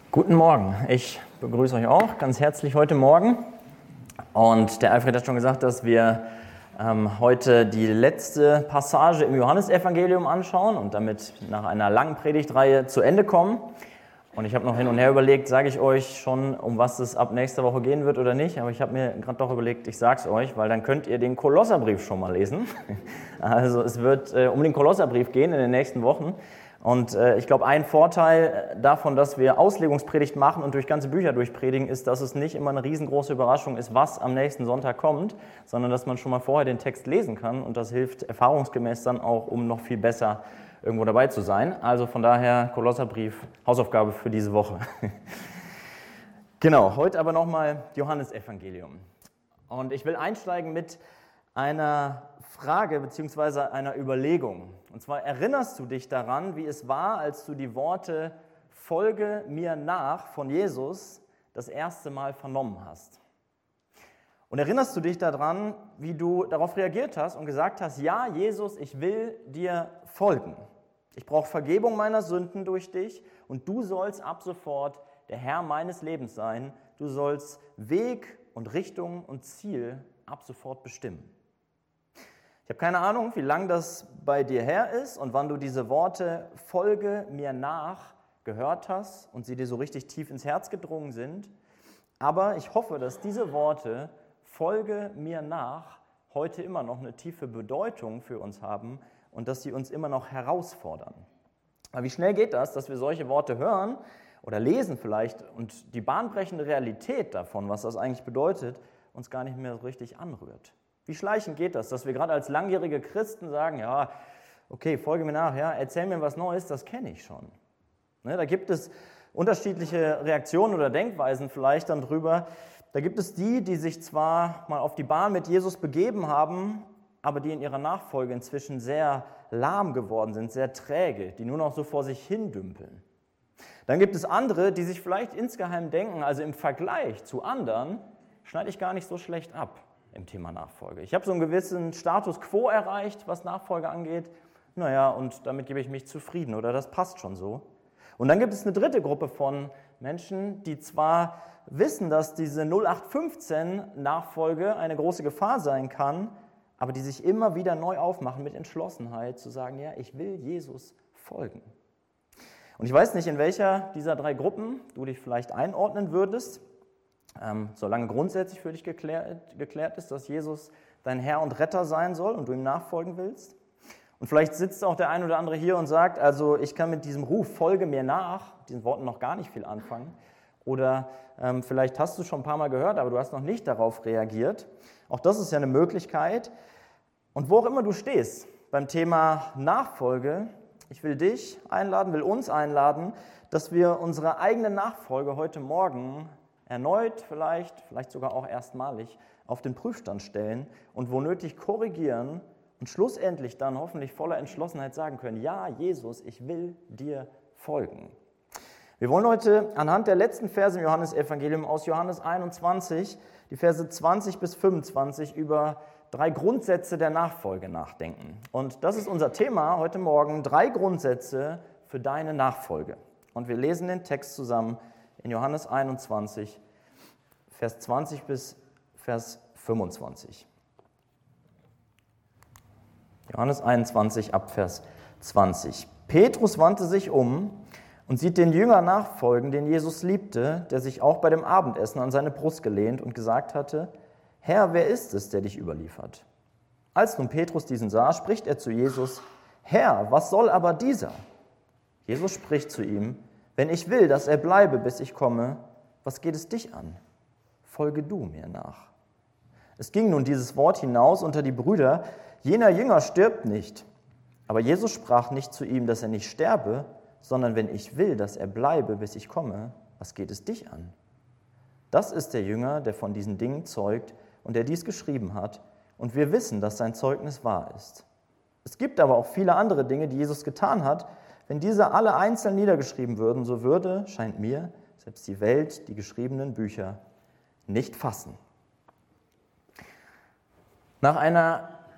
Guten Morgen, ich begrüße euch auch ganz herzlich heute Morgen. Und der Alfred hat schon gesagt, dass wir heute die letzte Passage im Johannesevangelium anschauen und damit nach einer langen Predigtreihe zu Ende kommen. Und ich habe noch hin und her überlegt, sage ich euch schon, um was es ab nächster Woche gehen wird oder nicht. Aber ich habe mir gerade doch überlegt, ich sage es euch, weil dann könnt ihr den Kolosserbrief schon mal lesen. Also es wird um den Kolosserbrief gehen in den nächsten Wochen. Und ich glaube, ein Vorteil davon, dass wir Auslegungspredigt machen und durch ganze Bücher durchpredigen, ist, dass es nicht immer eine riesengroße Überraschung ist, was am nächsten Sonntag kommt, sondern dass man schon mal vorher den Text lesen kann und das hilft erfahrungsgemäß dann auch, um noch viel besser irgendwo dabei zu sein. Also von daher Kolosserbrief, Hausaufgabe für diese Woche. Genau, heute aber nochmal Johannesevangelium. Und ich will einsteigen mit einer Frage bzw. einer Überlegung. Und zwar erinnerst du dich daran, wie es war, als du die Worte "Folge mir nach" von Jesus das erste Mal vernommen hast? Und erinnerst du dich daran, wie du darauf reagiert hast und gesagt hast: Ja, Jesus, ich will dir folgen. Ich brauche Vergebung meiner Sünden durch dich und du sollst ab sofort der Herr meines Lebens sein. Du sollst Weg und Richtung und Ziel ab sofort bestimmen. Ich habe keine Ahnung, wie lange das bei dir her ist und wann du diese Worte "Folge mir nach" gehört hast und sie dir so richtig tief ins Herz gedrungen sind. Aber ich hoffe, dass diese Worte "Folge mir nach" heute immer noch eine tiefe Bedeutung für uns haben und dass sie uns immer noch herausfordern. Aber wie schnell geht das, dass wir solche Worte hören oder lesen vielleicht und die bahnbrechende Realität davon, was das eigentlich bedeutet, uns gar nicht mehr so richtig anrührt? Wie schleichend geht das, dass wir gerade als langjährige Christen sagen: Ja, okay, folge mir nach, ja, erzähl mir was Neues, das kenne ich schon. Ne, da gibt es unterschiedliche Reaktionen oder Denkweisen vielleicht dann drüber. Da gibt es die, die sich zwar mal auf die Bahn mit Jesus begeben haben, aber die in ihrer Nachfolge inzwischen sehr lahm geworden sind, sehr träge, die nur noch so vor sich hin dümpeln. Dann gibt es andere, die sich vielleicht insgeheim denken, also im Vergleich zu anderen schneide ich gar nicht so schlecht ab im Thema Nachfolge. Ich habe so einen gewissen Status quo erreicht, was Nachfolge angeht. Naja, und damit gebe ich mich zufrieden oder das passt schon so. Und dann gibt es eine dritte Gruppe von Menschen, die zwar wissen, dass diese 0815-Nachfolge eine große Gefahr sein kann, aber die sich immer wieder neu aufmachen mit Entschlossenheit, zu sagen: Ja, ich will Jesus folgen. Und ich weiß nicht, in welcher dieser drei Gruppen du dich vielleicht einordnen würdest, solange grundsätzlich für dich geklärt ist, dass Jesus dein Herr und Retter sein soll und du ihm nachfolgen willst. Und vielleicht sitzt auch der ein oder andere hier und sagt: Also ich kann mit diesem Ruf "Folge mir nach", diesen Worten noch gar nicht viel anfangen. Oder vielleicht hast du schon ein paar Mal gehört, aber du hast noch nicht darauf reagiert. Auch das ist ja eine Möglichkeit. Und wo auch immer du stehst beim Thema Nachfolge, ich will dich einladen, will uns einladen, dass wir unsere eigene Nachfolge heute Morgen erneut, vielleicht sogar auch erstmalig, auf den Prüfstand stellen und wo nötig korrigieren und schlussendlich dann hoffentlich voller Entschlossenheit sagen können: Ja, Jesus, ich will dir folgen. Wir wollen heute anhand der letzten Verse im Johannesevangelium aus Johannes 21, die Verse 20 bis 25, über 3 Grundsätze der Nachfolge nachdenken. Und das ist unser Thema heute Morgen: 3 Grundsätze für deine Nachfolge. Und wir lesen den Text zusammen in Johannes 21, Vers 20 bis Vers 25. Johannes 21 ab Vers 20. Petrus wandte sich um und sieht den Jünger nachfolgen, den Jesus liebte, der sich auch bei dem Abendessen an seine Brust gelehnt und gesagt hatte: Herr, wer ist es, der dich überliefert? Als nun Petrus diesen sah, spricht er zu Jesus: Herr, was soll aber dieser? Jesus spricht zu ihm: Wenn ich will, dass er bleibe, bis ich komme, was geht es dich an? Folge du mir nach. Es ging nun dieses Wort hinaus unter die Brüder: Jener Jünger stirbt nicht. Aber Jesus sprach nicht zu ihm, dass er nicht sterbe, sondern: Wenn ich will, dass er bleibe, bis ich komme, was geht es dich an? Das ist der Jünger, der von diesen Dingen zeugt und der dies geschrieben hat. Und wir wissen, dass sein Zeugnis wahr ist. Es gibt aber auch viele andere Dinge, die Jesus getan hat. Wenn diese alle einzeln niedergeschrieben würden, so würde, scheint mir, selbst die Welt die geschriebenen Bücher nicht fassen. Nach einer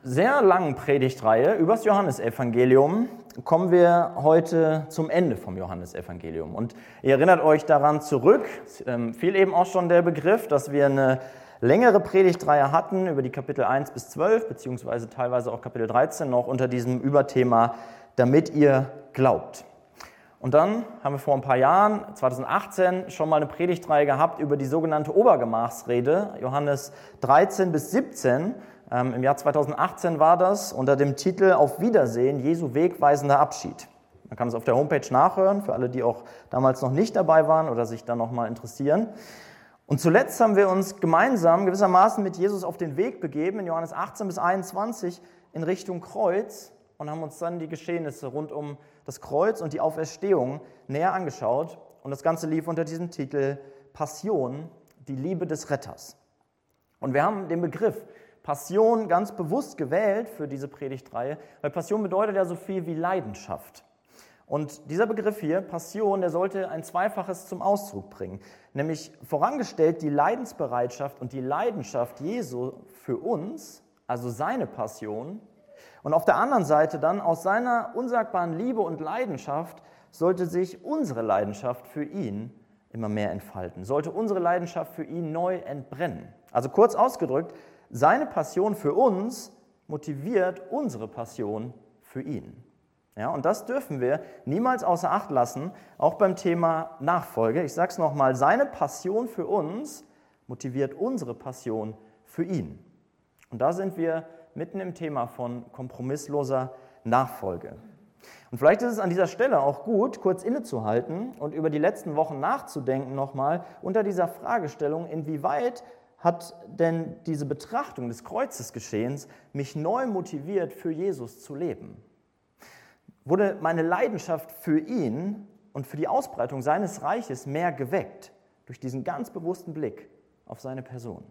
sehr langen Predigtreihe über das Johannesevangelium kommen wir heute zum Ende vom Johannesevangelium. Und ihr erinnert euch daran zurück, fiel eben auch schon der Begriff, dass wir eine längere Predigtreihe hatten über die Kapitel 1 bis 12, beziehungsweise teilweise auch Kapitel 13 noch unter diesem Überthema, damit ihr glaubt. Und dann haben wir vor ein paar Jahren, 2018, schon mal eine Predigtreihe gehabt über die sogenannte Obergemachsrede, Johannes 13 bis 17. Im Jahr 2018 war das unter dem Titel Auf Wiedersehen, Jesu wegweisender Abschied. Man kann es auf der Homepage nachhören, für alle, die auch damals noch nicht dabei waren oder sich dann noch mal interessieren. Und zuletzt haben wir uns gemeinsam gewissermaßen mit Jesus auf den Weg begeben, in Johannes 18 bis 21 in Richtung Kreuz und haben uns dann die Geschehnisse rund um das Kreuz und die Auferstehung näher angeschaut. Und das Ganze lief unter diesem Titel Passion, die Liebe des Retters. Und wir haben den Begriff Passion ganz bewusst gewählt für diese Predigtreihe, weil Passion bedeutet ja so viel wie Leidenschaft. Und dieser Begriff hier, Passion, der sollte ein Zweifaches zum Ausdruck bringen, nämlich vorangestellt die Leidensbereitschaft und die Leidenschaft Jesu für uns, also seine Passion, und auf der anderen Seite dann aus seiner unsagbaren Liebe und Leidenschaft sollte sich unsere Leidenschaft für ihn immer mehr entfalten, sollte unsere Leidenschaft für ihn neu entbrennen. Also kurz ausgedrückt, seine Passion für uns motiviert unsere Passion für ihn. Ja, und das dürfen wir niemals außer Acht lassen, auch beim Thema Nachfolge. Ich sage es nochmal, seine Passion für uns motiviert unsere Passion für ihn. Und da sind wir mitten im Thema von kompromissloser Nachfolge. Und vielleicht ist es an dieser Stelle auch gut, kurz innezuhalten und über die letzten Wochen nachzudenken nochmal unter dieser Fragestellung, inwieweit hat denn diese Betrachtung des Kreuzesgeschehens mich neu motiviert, für Jesus zu leben? Wurde meine Leidenschaft für ihn und für die Ausbreitung seines Reiches mehr geweckt durch diesen ganz bewussten Blick auf seine Person?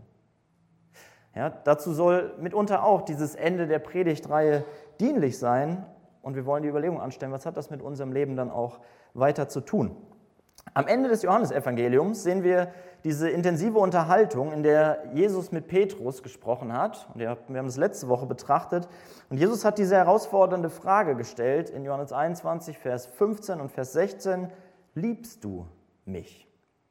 Ja, dazu soll mitunter auch dieses Ende der Predigtreihe dienlich sein und wir wollen die Überlegung anstellen, was hat das mit unserem Leben dann auch weiter zu tun? Am Ende des Johannesevangeliums sehen wir diese intensive Unterhaltung, in der Jesus mit Petrus gesprochen hat. Und wir haben das letzte Woche betrachtet. Und Jesus hat diese herausfordernde Frage gestellt in Johannes 21, Vers 15 und Vers 16. Liebst du mich?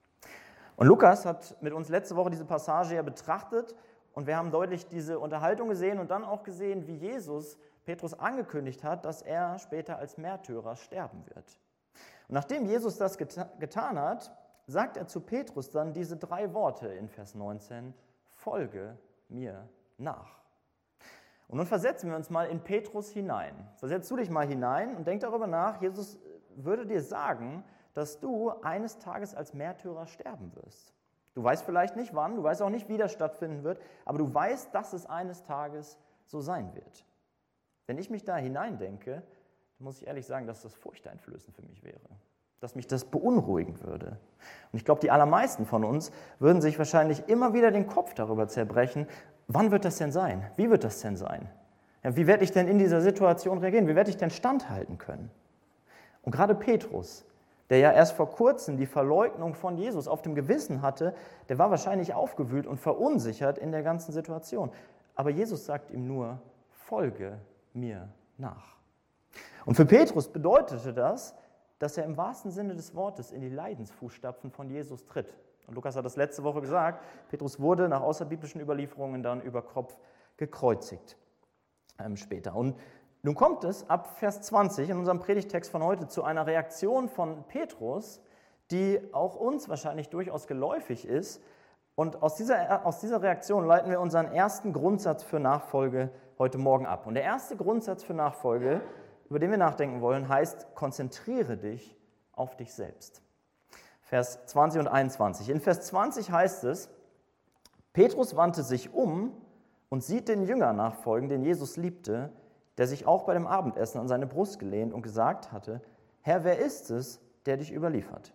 Und Lukas hat mit uns letzte Woche diese Passage ja betrachtet. Und wir haben deutlich diese Unterhaltung gesehen und dann auch gesehen, wie Jesus Petrus angekündigt hat, dass er später als Märtyrer sterben wird. Und nachdem Jesus das getan hat, sagt er zu Petrus dann diese 3 Worte in Vers 19, folge mir nach. Und nun versetzen wir uns mal in Petrus hinein. Versetzt du dich mal hinein und denk darüber nach, Jesus würde dir sagen, dass du eines Tages als Märtyrer sterben wirst. Du weißt vielleicht nicht wann, du weißt auch nicht, wie das stattfinden wird, aber du weißt, dass es eines Tages so sein wird. Wenn ich mich da hineindenke, muss ich ehrlich sagen, dass das furchteinflößend für mich wäre, dass mich das beunruhigen würde. Und ich glaube, die allermeisten von uns würden sich wahrscheinlich immer wieder den Kopf darüber zerbrechen, wann wird das denn sein? Wie wird das denn sein? Ja, wie werde ich denn in dieser Situation reagieren? Wie werde ich denn standhalten können? Und gerade Petrus, der ja erst vor kurzem die Verleugnung von Jesus auf dem Gewissen hatte, der war wahrscheinlich aufgewühlt und verunsichert in der ganzen Situation. Aber Jesus sagt ihm nur, folge mir nach. Und für Petrus bedeutete das, dass er im wahrsten Sinne des Wortes in die Leidensfußstapfen von Jesus tritt. Und Lukas hat das letzte Woche gesagt, Petrus wurde nach außerbiblischen Überlieferungen dann über Kopf gekreuzigt später. Und nun kommt es ab Vers 20 in unserem Predigtext von heute zu einer Reaktion von Petrus, die auch uns wahrscheinlich durchaus geläufig ist. Und aus dieser Reaktion leiten wir unseren ersten Grundsatz für Nachfolge heute Morgen ab. Und der erste Grundsatz für Nachfolge, über den wir nachdenken wollen, heißt, konzentriere dich auf dich selbst. Vers 20 und 21. In Vers 20 heißt es, Petrus wandte sich um und sieht den Jünger nachfolgen, den Jesus liebte, der sich auch bei dem Abendessen an seine Brust gelehnt und gesagt hatte, Herr, wer ist es, der dich überliefert?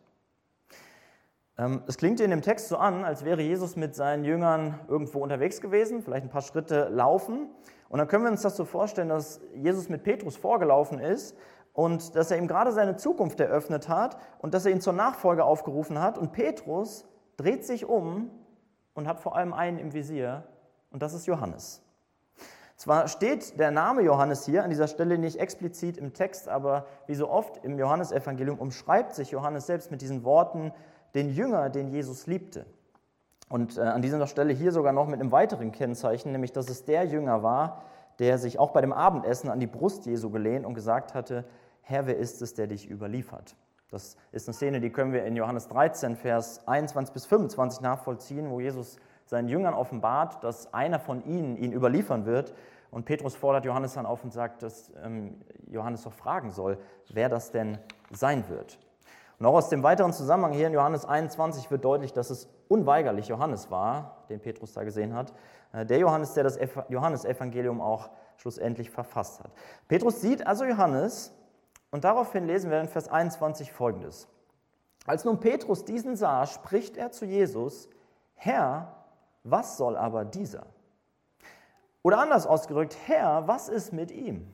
Es klingt in dem Text so an, als wäre Jesus mit seinen Jüngern irgendwo unterwegs gewesen, vielleicht ein paar Schritte laufen. Und dann können wir uns das so vorstellen, dass Jesus mit Petrus vorgelaufen ist und dass er ihm gerade seine Zukunft eröffnet hat und dass er ihn zur Nachfolge aufgerufen hat. Und Petrus dreht sich um und hat vor allem einen im Visier und das ist Johannes. Zwar steht der Name Johannes hier an dieser Stelle nicht explizit im Text, aber wie so oft im Johannesevangelium umschreibt sich Johannes selbst mit diesen Worten den Jünger, den Jesus liebte. Und an dieser Stelle hier sogar noch mit einem weiteren Kennzeichen, nämlich dass es der Jünger war, der sich auch bei dem Abendessen an die Brust Jesu gelehnt und gesagt hatte, Herr, wer ist es, der dich überliefert? Das ist eine Szene, die können wir in Johannes 13, Vers 21 bis 25 nachvollziehen, wo Jesus seinen Jüngern offenbart, dass einer von ihnen ihn überliefern wird. Und Petrus fordert Johannes dann auf und sagt, dass Johannes doch fragen soll, wer das denn sein wird. Und auch aus dem weiteren Zusammenhang hier in Johannes 21 wird deutlich, dass es unweigerlich Johannes war, den Petrus da gesehen hat. Der Johannes, der das Johannesevangelium auch schlussendlich verfasst hat. Petrus sieht also Johannes und daraufhin lesen wir in Vers 21 Folgendes. Als nun Petrus diesen sah, spricht er zu Jesus, Herr, was soll aber dieser? Oder anders ausgedrückt, Herr, was ist mit ihm?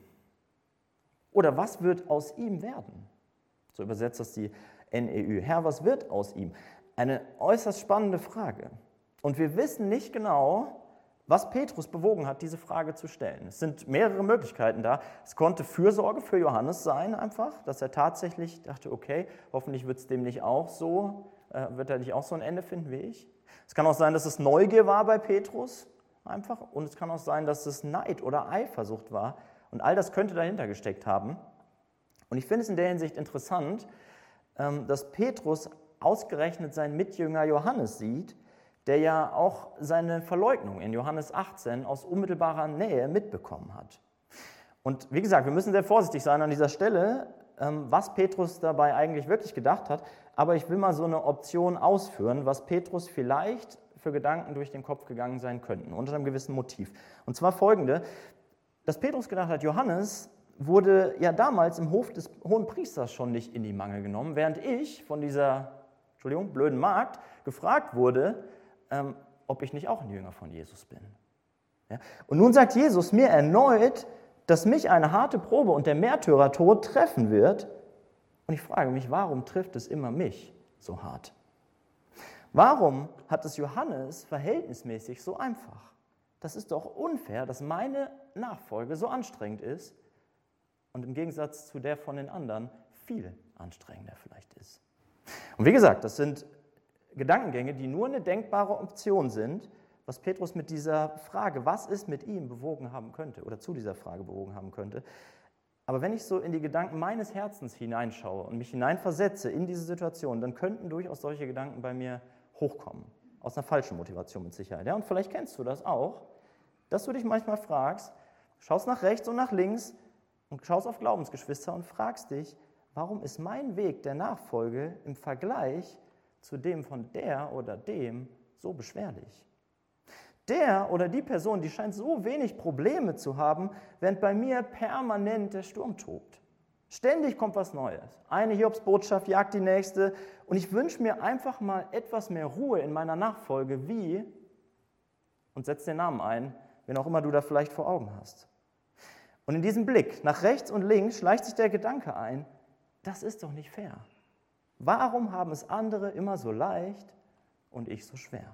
Oder was wird aus ihm werden? So übersetzt das die NEU. Herr, was wird aus ihm? Eine äußerst spannende Frage. Und wir wissen nicht genau, was Petrus bewogen hat, diese Frage zu stellen. Es sind mehrere Möglichkeiten da. Es konnte Fürsorge für Johannes sein, einfach, dass er tatsächlich dachte, okay, hoffentlich wird es dem nicht auch so, wird er nicht auch so ein Ende finden wie ich. Es kann auch sein, dass es Neugier war bei Petrus, einfach. Und es kann auch sein, dass es Neid oder Eifersucht war. Und all das könnte dahinter gesteckt haben. Und ich finde es in der Hinsicht interessant, dass Petrus ausgerechnet seinen Mitjünger Johannes sieht, der ja auch seine Verleugnung in Johannes 18 aus unmittelbarer Nähe mitbekommen hat. Und wie gesagt, wir müssen sehr vorsichtig sein an dieser Stelle, was Petrus dabei eigentlich wirklich gedacht hat. Aber ich will mal so eine Option ausführen, was Petrus vielleicht für Gedanken durch den Kopf gegangen sein könnten, unter einem gewissen Motiv. Und zwar folgende, dass Petrus gedacht hat, Johannes wurde ja damals im Hof des Hohenpriesters schon nicht in die Mangel genommen, während ich von dieser, blöden Magd gefragt wurde, ob ich nicht auch ein Jünger von Jesus bin. Ja? Und nun sagt Jesus mir erneut, dass mich eine harte Probe und der Märtyrertod treffen wird. Und ich frage mich, warum trifft es immer mich so hart? Warum hat es Johannes verhältnismäßig so einfach? Das ist doch unfair, dass meine Nachfolge so anstrengend ist und im Gegensatz zu der von den anderen viel anstrengender vielleicht ist. Und wie gesagt, das sind Gedankengänge, die nur eine denkbare Option sind, was Petrus mit dieser Frage, was ist mit ihm, bewogen haben könnte oder zu dieser Frage bewogen haben könnte. Aber wenn ich so in die Gedanken meines Herzens hineinschaue und mich hineinversetze in diese Situation, dann könnten durchaus solche Gedanken bei mir hochkommen. Aus einer falschen Motivation mit Sicherheit. Ja? Und vielleicht kennst du das auch, dass du dich manchmal fragst, schaust nach rechts und nach links und schaust auf Glaubensgeschwister und fragst dich, warum ist mein Weg der Nachfolge im Vergleich zu dem von der oder dem so beschwerlich? Der oder die Person, die scheint so wenig Probleme zu haben, während bei mir permanent der Sturm tobt. Ständig kommt was Neues. Eine Hiobsbotschaft jagt die nächste und ich wünsche mir einfach mal etwas mehr Ruhe in meiner Nachfolge, wie, und setz den Namen ein, wen auch immer du da vielleicht vor Augen hast. Und in diesem Blick nach rechts und links schleicht sich der Gedanke ein, das ist doch nicht fair. Warum haben es andere immer so leicht und ich so schwer?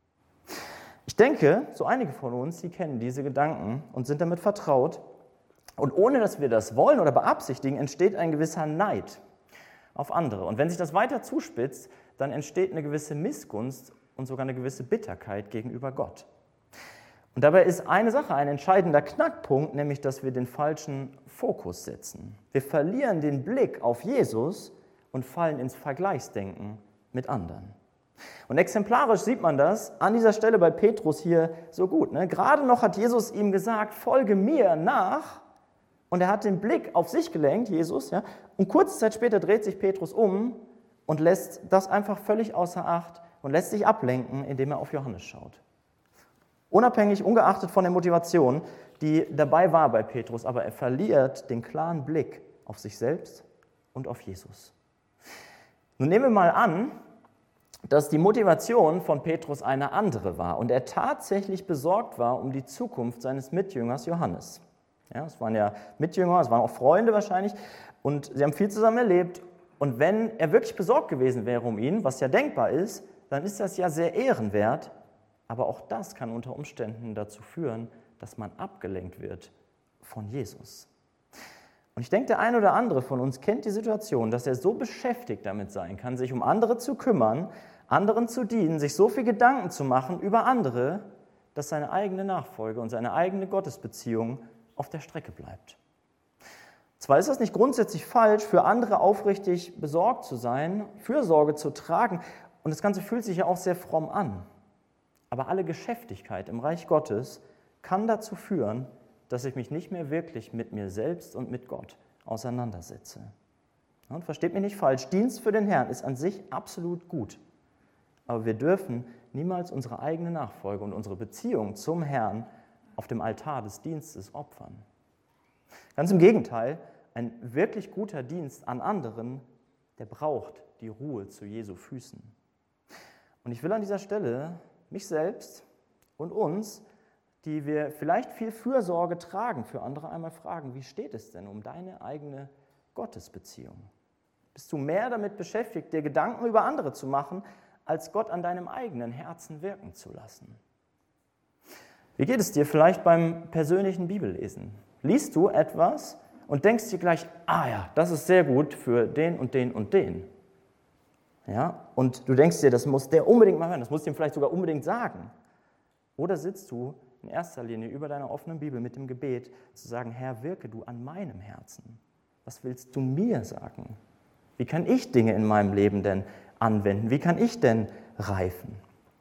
Ich denke, so einige von uns, die kennen diese Gedanken und sind damit vertraut. Und ohne dass wir das wollen oder beabsichtigen, entsteht ein gewisser Neid auf andere. Und wenn sich das weiter zuspitzt, dann entsteht eine gewisse Missgunst und sogar eine gewisse Bitterkeit gegenüber Gott. Und dabei ist eine Sache ein entscheidender Knackpunkt, nämlich, dass wir den falschen Fokus setzen. Wir verlieren den Blick auf Jesus und fallen ins Vergleichsdenken mit anderen. Und exemplarisch sieht man das an dieser Stelle bei Petrus hier so gut. Ne? Gerade noch hat Jesus ihm gesagt, folge mir nach. Und er hat den Blick auf sich gelenkt, Jesus. Ja? Und kurze Zeit später dreht sich Petrus um und lässt das einfach völlig außer Acht und lässt sich ablenken, indem er auf Johannes schaut. Unabhängig, ungeachtet von der Motivation, die dabei war bei Petrus, aber er verliert den klaren Blick auf sich selbst und auf Jesus. Nun nehmen wir mal an, dass die Motivation von Petrus eine andere war und er tatsächlich besorgt war um die Zukunft seines Mitjüngers Johannes. Ja, es waren ja Mitjünger, es waren auch Freunde wahrscheinlich und sie haben viel zusammen erlebt. Und wenn er wirklich besorgt gewesen wäre um ihn, was ja denkbar ist, dann ist das ja sehr ehrenwert. Aber auch das kann unter Umständen dazu führen, dass man abgelenkt wird von Jesus. Und ich denke, der ein oder andere von uns kennt die Situation, dass er so beschäftigt damit sein kann, sich um andere zu kümmern, anderen zu dienen, sich so viel Gedanken zu machen über andere, dass seine eigene Nachfolge und seine eigene Gottesbeziehung auf der Strecke bleibt. Zwar ist das nicht grundsätzlich falsch, für andere aufrichtig besorgt zu sein, Fürsorge zu tragen, und das Ganze fühlt sich ja auch sehr fromm an. Aber alle Geschäftigkeit im Reich Gottes kann dazu führen, dass ich mich nicht mehr wirklich mit mir selbst und mit Gott auseinandersetze. Und versteht mich nicht falsch, Dienst für den Herrn ist an sich absolut gut. Aber wir dürfen niemals unsere eigene Nachfolge und unsere Beziehung zum Herrn auf dem Altar des Dienstes opfern. Ganz im Gegenteil, ein wirklich guter Dienst an anderen, der braucht die Ruhe zu Jesu Füßen. Und ich will an dieser Stelle mich selbst und uns, die wir vielleicht viel Fürsorge tragen für andere, einmal fragen, wie steht es denn um deine eigene Gottesbeziehung? Bist du mehr damit beschäftigt, dir Gedanken über andere zu machen, als Gott an deinem eigenen Herzen wirken zu lassen? Wie geht es dir vielleicht beim persönlichen Bibellesen? Liest du etwas und denkst dir gleich, ja, das ist sehr gut für den und den und den. Ja, und du denkst dir, das muss der unbedingt mal hören, das muss du ihm vielleicht sogar unbedingt sagen. Oder sitzt du in erster Linie über deiner offenen Bibel mit dem Gebet, zu sagen, Herr, wirke du an meinem Herzen. Was willst du mir sagen? Wie kann ich Dinge in meinem Leben denn anwenden? Wie kann ich denn reifen?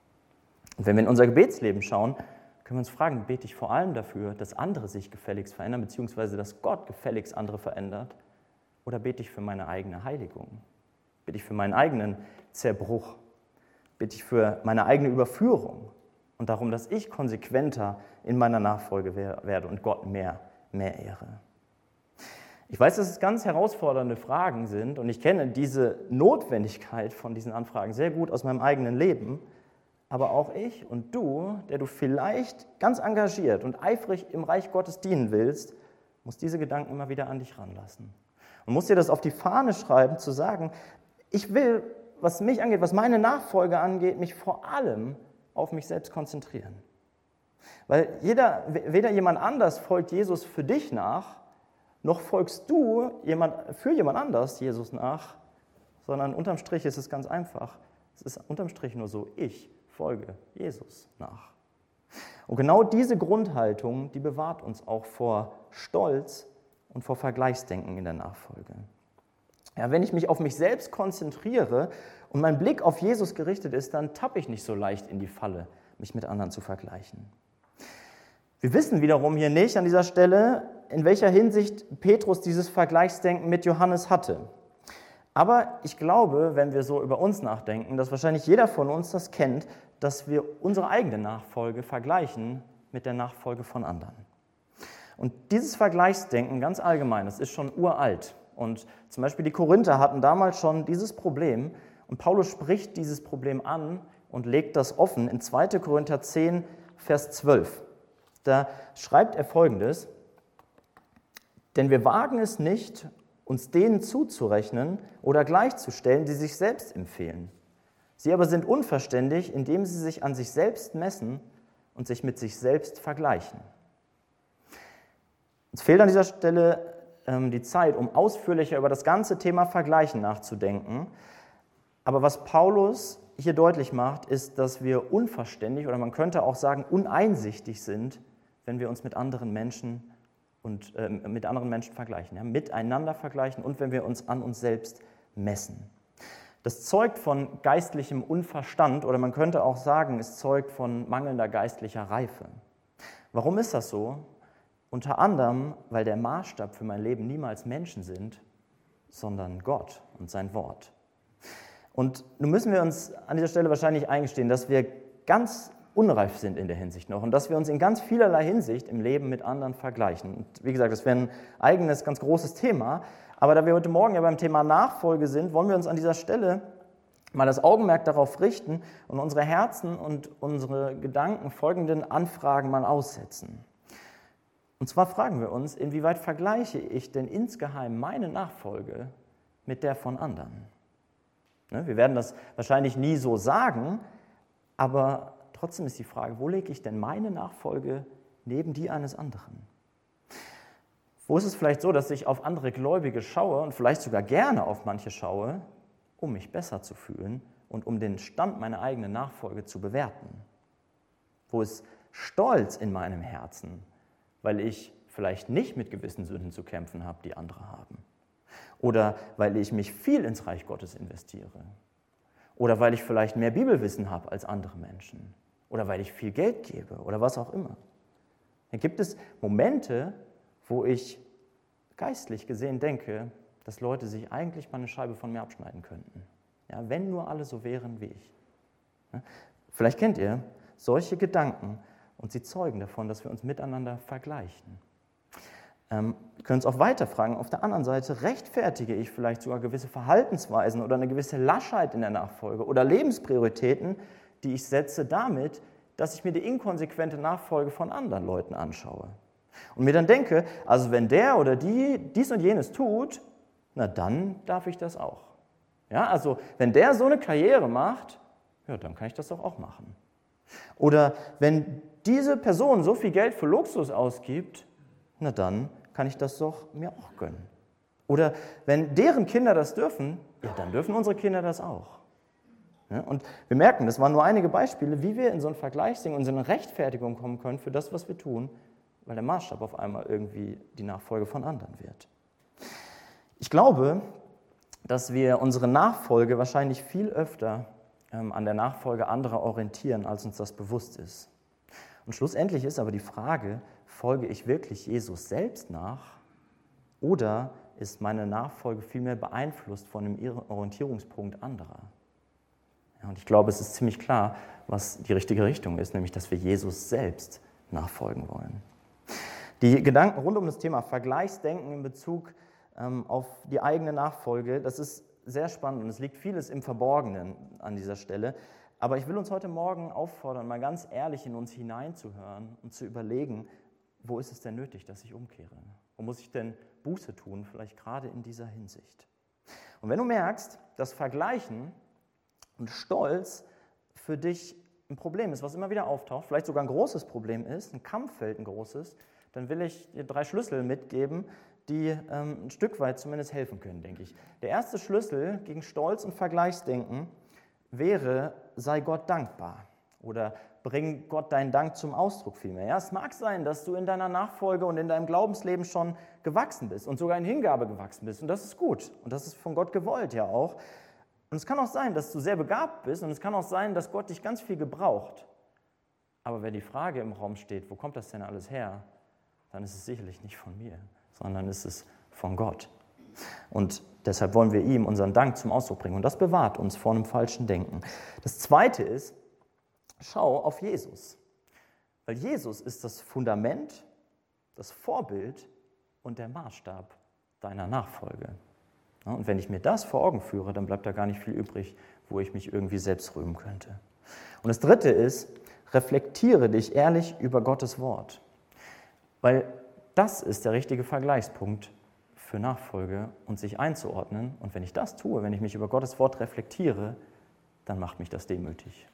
Und wenn wir in unser Gebetsleben schauen, können wir uns fragen, bete ich vor allem dafür, dass andere sich gefälligst verändern, beziehungsweise dass Gott gefälligst andere verändert? Oder bete ich für meine eigene Heiligung? Bete ich für meinen eigenen Zerbruch? Bete ich für meine eigene Überführung? Und darum, dass ich konsequenter in meiner Nachfolge werde und Gott mehr ehre. Ich weiß, dass es ganz herausfordernde Fragen sind und ich kenne diese Notwendigkeit von diesen Anfragen sehr gut aus meinem eigenen Leben, aber auch ich und du, der du vielleicht ganz engagiert und eifrig im Reich Gottes dienen willst, musst diese Gedanken immer wieder an dich ranlassen. Und musst dir das auf die Fahne schreiben, zu sagen, ich will, was mich angeht, was meine Nachfolge angeht, mich vor allem auf mich selbst konzentrieren. Weil weder jemand anders folgt Jesus für dich nach, noch folgst du für jemand anders Jesus nach, sondern unterm Strich ist es ganz einfach. Es ist unterm Strich nur so, ich folge Jesus nach. Und genau diese Grundhaltung, die bewahrt uns auch vor Stolz und vor Vergleichsdenken in der Nachfolge. Ja, wenn ich mich auf mich selbst konzentriere und mein Blick auf Jesus gerichtet ist, dann tappe ich nicht so leicht in die Falle, mich mit anderen zu vergleichen. Wir wissen wiederum hier nicht an dieser Stelle, in welcher Hinsicht Petrus dieses Vergleichsdenken mit Johannes hatte. Aber ich glaube, wenn wir so über uns nachdenken, dass wahrscheinlich jeder von uns das kennt, dass wir unsere eigene Nachfolge vergleichen mit der Nachfolge von anderen. Und dieses Vergleichsdenken ganz allgemein, das ist schon uralt. Und zum Beispiel die Korinther hatten damals schon dieses Problem und Paulus spricht dieses Problem an und legt das offen in 2. Korinther 10, Vers 12. Da schreibt er Folgendes: Denn wir wagen es nicht, uns denen zuzurechnen oder gleichzustellen, die sich selbst empfehlen. Sie aber sind unverständig, indem sie sich an sich selbst messen und sich mit sich selbst vergleichen. Uns fehlt an dieser Stelle die Zeit, um ausführlicher über das ganze Thema Vergleichen nachzudenken. Aber was Paulus hier deutlich macht, ist, dass wir unverständlich oder man könnte auch sagen uneinsichtig sind, wenn wir uns mit anderen Menschen vergleichen, ja, miteinander vergleichen und wenn wir uns an uns selbst messen. Das zeugt von geistlichem Unverstand oder man könnte auch sagen, es zeugt von mangelnder geistlicher Reife. Warum ist das so? Unter anderem, weil der Maßstab für mein Leben niemals Menschen sind, sondern Gott und sein Wort. Und nun müssen wir uns an dieser Stelle wahrscheinlich eingestehen, dass wir ganz unreif sind in der Hinsicht noch und dass wir uns in ganz vielerlei Hinsicht im Leben mit anderen vergleichen. Und wie gesagt, das wäre ein eigenes, ganz großes Thema. Aber da wir heute Morgen ja beim Thema Nachfolge sind, wollen wir uns an dieser Stelle mal das Augenmerk darauf richten und unsere Herzen und unsere Gedanken folgenden Anfragen mal aussetzen. Und zwar fragen wir uns, inwieweit vergleiche ich denn insgeheim meine Nachfolge mit der von anderen? Wir werden das wahrscheinlich nie so sagen, aber trotzdem ist die Frage, wo lege ich denn meine Nachfolge neben die eines anderen? Wo ist es vielleicht so, dass ich auf andere Gläubige schaue und vielleicht sogar gerne auf manche schaue, um mich besser zu fühlen und um den Stand meiner eigenen Nachfolge zu bewerten? Wo ist Stolz in meinem Herzen, weil ich vielleicht nicht mit gewissen Sünden zu kämpfen habe, die andere haben? Oder weil ich mich viel ins Reich Gottes investiere? Oder weil ich vielleicht mehr Bibelwissen habe als andere Menschen? Oder weil ich viel Geld gebe? Oder was auch immer. Da gibt es Momente, wo ich geistlich gesehen denke, dass Leute sich eigentlich mal eine Scheibe von mir abschneiden könnten. Ja, wenn nur alle so wären wie ich. Ja, vielleicht kennt ihr solche Gedanken und sie zeugen davon, dass wir uns miteinander vergleichen. Wir können uns auch weiter fragen, auf der anderen Seite, rechtfertige ich vielleicht sogar gewisse Verhaltensweisen oder eine gewisse Laschheit in der Nachfolge oder Lebensprioritäten, die ich setze damit, dass ich mir die inkonsequente Nachfolge von anderen Leuten anschaue. Und mir dann denke, also wenn der oder die dies und jenes tut, na dann darf ich das auch. Ja, also wenn der so eine Karriere macht, ja, dann kann ich das doch auch machen. Oder wenn diese Person so viel Geld für Luxus ausgibt, na dann kann ich das doch mir auch gönnen. Oder wenn deren Kinder das dürfen, ja, dann dürfen unsere Kinder das auch. Ja, und wir merken, das waren nur einige Beispiele, wie wir in so ein Vergleichsding und so eine Rechtfertigung kommen können für das, was wir tun, weil der Maßstab auf einmal irgendwie die Nachfolge von anderen wird. Ich glaube, dass wir unsere Nachfolge wahrscheinlich viel öfter an der Nachfolge anderer orientieren, als uns das bewusst ist. Und schlussendlich ist aber die Frage, folge ich wirklich Jesus selbst nach oder ist meine Nachfolge vielmehr beeinflusst von dem Orientierungspunkt anderer? Ja, und ich glaube, es ist ziemlich klar, was die richtige Richtung ist, nämlich, dass wir Jesus selbst nachfolgen wollen. Die Gedanken rund um das Thema Vergleichsdenken in Bezug auf die eigene Nachfolge, das ist sehr spannend und es liegt vieles im Verborgenen an dieser Stelle. Aber ich will uns heute Morgen auffordern, mal ganz ehrlich in uns hineinzuhören und zu überlegen, wo ist es denn nötig, dass ich umkehre? Wo muss ich denn Buße tun, vielleicht gerade in dieser Hinsicht? Und wenn du merkst, dass Vergleichen und Stolz für dich ein Problem ist, was immer wieder auftaucht, vielleicht sogar ein großes Problem ist, ein Kampffeld ein großes, dann will ich dir 3 Schlüssel mitgeben, die ein Stück weit zumindest helfen können, denke ich. Der erste Schlüssel gegen Stolz und Vergleichsdenken wäre, sei Gott dankbar oder bring Gott deinen Dank zum Ausdruck vielmehr. Ja, es mag sein, dass du in deiner Nachfolge und in deinem Glaubensleben schon gewachsen bist und sogar in Hingabe gewachsen bist und das ist gut und das ist von Gott gewollt ja auch. Und es kann auch sein, dass du sehr begabt bist und es kann auch sein, dass Gott dich ganz viel gebraucht. Aber wenn die Frage im Raum steht, wo kommt das denn alles her, dann ist es sicherlich nicht von mir, sondern ist es von Gott. Und deshalb wollen wir ihm unseren Dank zum Ausdruck bringen. Und das bewahrt uns vor einem falschen Denken. Das Zweite ist, schau auf Jesus. Weil Jesus ist das Fundament, das Vorbild und der Maßstab deiner Nachfolge. Und wenn ich mir das vor Augen führe, dann bleibt da gar nicht viel übrig, wo ich mich irgendwie selbst rühmen könnte. Und das Dritte ist, reflektiere dich ehrlich über Gottes Wort. Weil das ist der richtige Vergleichspunkt für Nachfolge und sich einzuordnen. Und wenn ich das tue, wenn ich mich über Gottes Wort reflektiere, dann macht mich das demütig.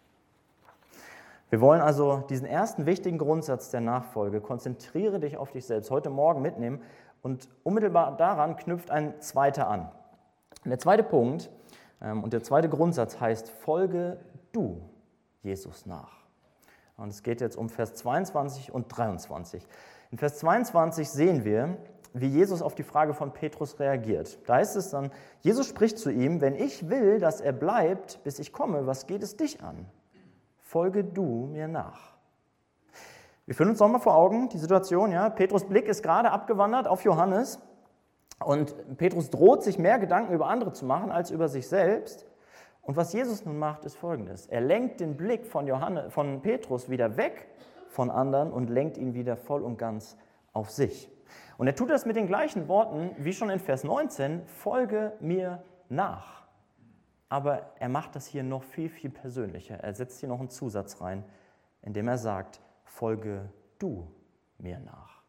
Wir wollen also diesen ersten wichtigen Grundsatz der Nachfolge, konzentriere dich auf dich selbst, heute Morgen mitnehmen und unmittelbar daran knüpft ein zweiter an. Und der zweite Punkt und der zweite Grundsatz heißt, folge du Jesus nach. Und es geht jetzt um Vers 22 und 23. In Vers 22 sehen wir, wie Jesus auf die Frage von Petrus reagiert. Da heißt es dann, Jesus spricht zu ihm, wenn ich will, dass er bleibt, bis ich komme, was geht es dich an? Folge du mir nach. Wir führen uns nochmal vor Augen, die Situation, ja, Petrus' Blick ist gerade abgewandert auf Johannes und Petrus droht, sich mehr Gedanken über andere zu machen als über sich selbst. Und was Jesus nun macht, ist Folgendes. Er lenkt den Blick von Petrus wieder weg von anderen und lenkt ihn wieder voll und ganz auf sich. Und er tut das mit den gleichen Worten wie schon in Vers 19, folge mir nach. Aber er macht das hier noch viel, viel persönlicher. Er setzt hier noch einen Zusatz rein, indem er sagt, folge du mir nach.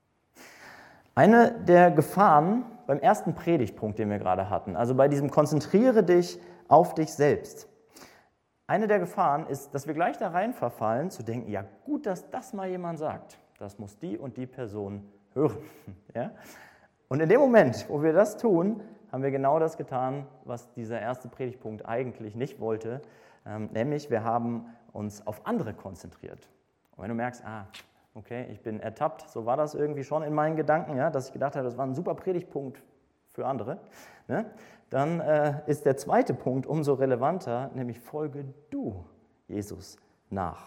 Eine der Gefahren beim ersten Predigtpunkt, den wir gerade hatten, also bei diesem konzentriere dich auf dich selbst. Eine der Gefahren ist, dass wir gleich da rein verfallen, zu denken, ja gut, dass das mal jemand sagt. das muss die und die Person hören. Ja? Und in dem Moment, wo wir das tun, haben wir genau das getan, was dieser erste Predigtpunkt eigentlich nicht wollte, nämlich wir haben uns auf andere konzentriert. Und wenn du merkst, okay, ich bin ertappt, so war das irgendwie schon in meinen Gedanken, ja, dass ich gedacht habe, das war ein super Predigtpunkt für andere, ne? Dann ist der zweite Punkt umso relevanter, nämlich folge du Jesus nach.